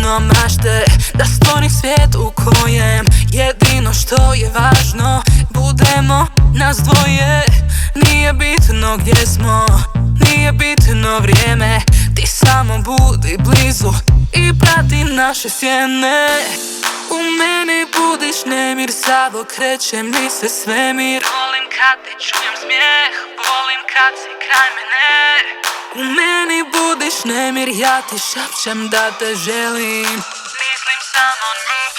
puno mašte, da stvorim svijet u kojem jedino što je važno budemo nas dvoje. Nije bitno gdje smo, nije bitno vrijeme, ti samo budi blizu i prati naše sjene. U meni budiš nemir, slabo kreće mi se svemir. Volim kad te čujem smijeh, volim kad si kraj mene. U meni budiš nemir, ja ti šapćem da te želim. Mislim samo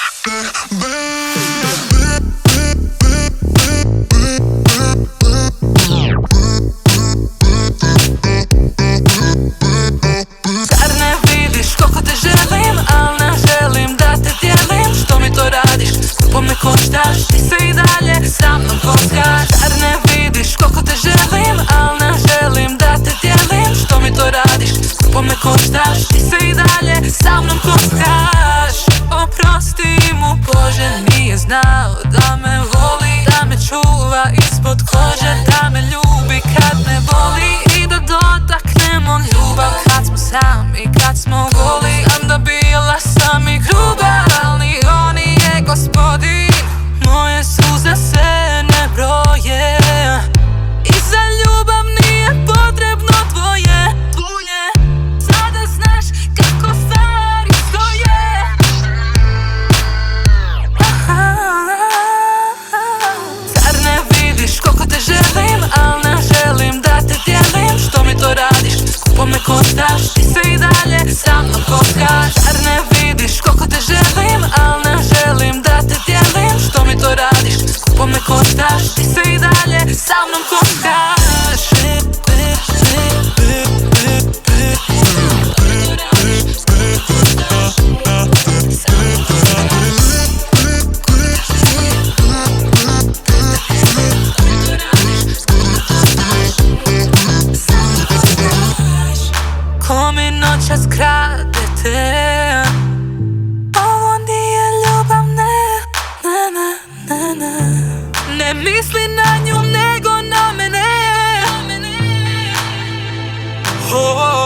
zar ne vidiš koliko te želim, al ne želim da te dijelim. Što mi to radiš, skupo me koštaš, ti se i dalje sa mnom kockaš. Zar ne vidiš koliko te želim, al ne želim da te dijelim. Što mi to radiš, skupo me koštaš, ti se i dalje sa mnom kockaš. Oprosti mu Bože, nije znao da me voli, da me čuva ispod kože, da me ljubi kad me boli i da dotaknemo ljubav kad smo sami, kad smo goli. Znam da bila sam i gruba, ali on je gospodin. Moje suze se ne broje i za ljubav nije potrebno tvoje. Sada znaš kako stvari stoje. Zar ne vidiš koliko te želim, al ne želim da te dijelim. Što mi to radiš, skupo me koštaš, ti se i dalje sa mnom kockaš. Zar ne vidiš koliko te želim, al ne želim da te dijelim. Što mi to radiš, skupo me koštaš, ti se i dalje sa mnom kockaš. Ko mi noćas kradete, ovo nije ljubav, ne misli na nju nego na mene.